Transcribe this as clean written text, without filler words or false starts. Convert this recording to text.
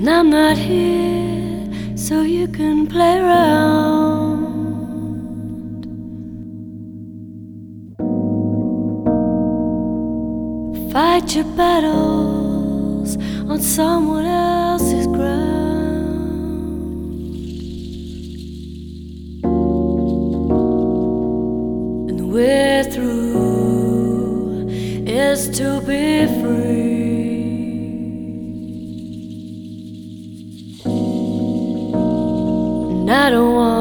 And I'm not here so you can play around. Fight your battles on someone else's ground. And the way through is to be free. And I don't want